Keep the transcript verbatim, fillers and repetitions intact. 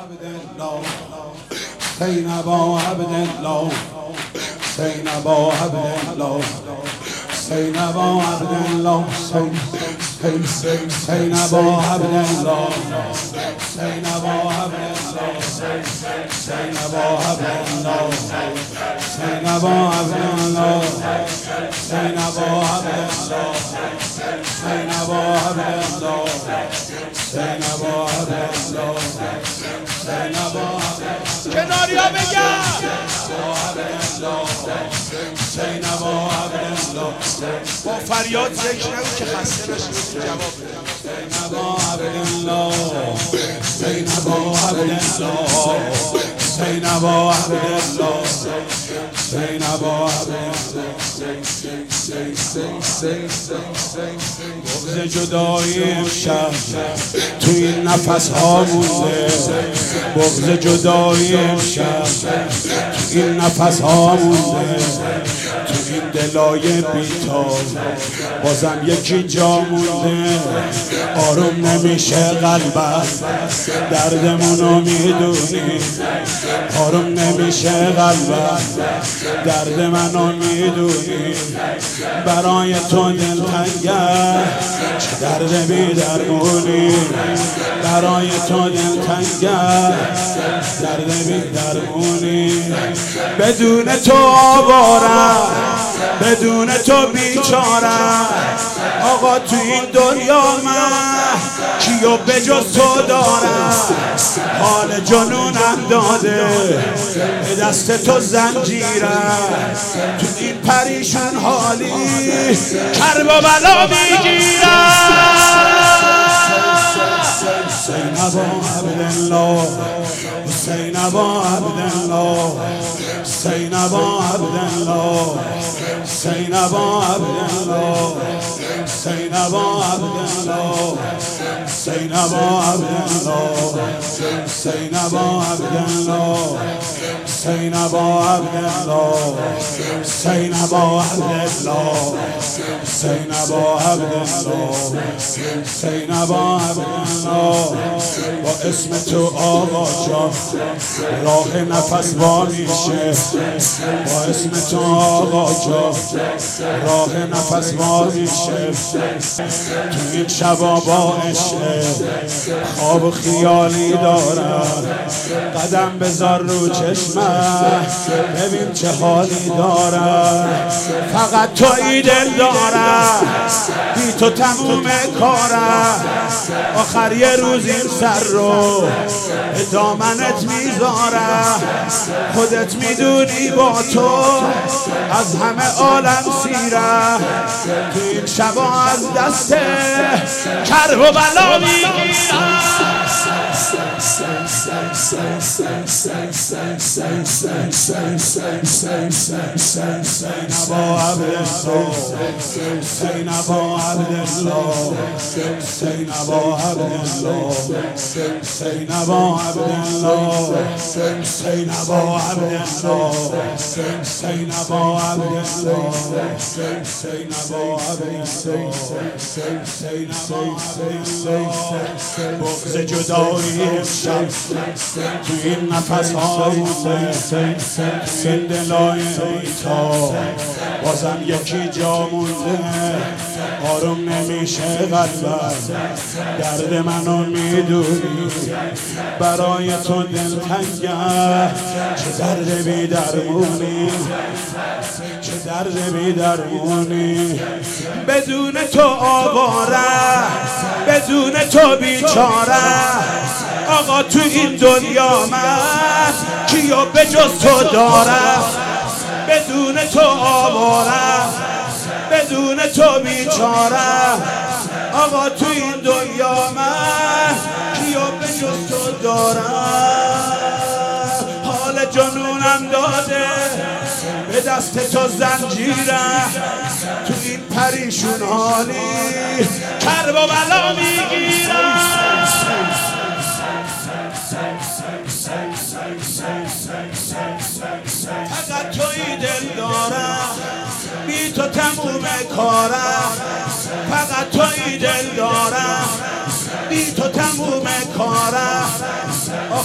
عبدالله زینبا عبدالله زینبا عبدالله زینبا عبدالله زینبا عبدالله زینبا عبدالله زینبا عبدالله زینبا عبدالله زینبا عبدالله زینبا عبدالله زینبا عبدالله زینبا کناریا بگم زینبا عبدالله با فریاد ذکر نگو که خسته نشید جواب بده. زینبا عبدالله زینبا عبدالله زینبا عبدالله زینبا عبدالله بغض جدایی امشب تو این نفس ها مونده بغض جدایی امشب تو این نفس ها مونده تو این دلای بیتاب بازم یکی جا مونده آروم نمیشه قلبم دردمونو میدونی آروم نمیشه قلبم درد منو میدونی برای تو دلتنگم چه درد بی درمونی برای تو دلتنگم درد بی درمونی بدون تو آوارم بدون تو بیچارم آقا تو این دنیا من کیو به جز تو دارم حال جنونم داده به دست تو زنجیرم تو این پریشان حالی کرب و بلا میگیرم زینبا عبدالله زینبا عبدالله زینبا عبدالله زینبا عبدالله زینبا عبدالله زینبا عبدالله زینبا عبدالله زینبا عبدالله زینبا عبدالله زینبا عبدالله زینبا عبدالله با اسم تو آقا جان راه نفس وا میشه با اسم تو آقا جان راه نفس وا میشه تو این شبا با عشق خواب و خیالی دارم قدم بذار رو چشمم ببین چه حالی دارم فقط تویی دل دارم بی تو تموم کارم آخر یه روز این سر رو به دامنت میذارم خودت میدونی با تو از همه عالم سیرم تو این شبا از دست کرب و بلا میگیرم زینبا عبدالله زینبا عبدالله زینبا عبدالله زینبا عبدالله زینبا عبدالله زینبا عبدالله زینبا عبدالله زینبا عبدالله بغض جدایی امشب تو این نفس ها مونده تو این دلای بیتاب بازم یکی جا مونده آروم نمیشه قلبم درد منو میدونی برای تو دلتنگم چه درد بی درمونی چه درد بی درمونی بدون تو آوارم بدون تو بیچارم آقا تو این دنیا من کیو به جز تو دارم بدون تو آوارم بدون تو بیچارم آقا تو این دنیا من کیو به جز تو دارم حال جنونم داده به دست تو زنجیرم تو این پریشون حالی کرب و بلا میگیرم فقط تویی دل دارم بی تو تموم کارم فقط تویی دل دارم بی تو تموم کارم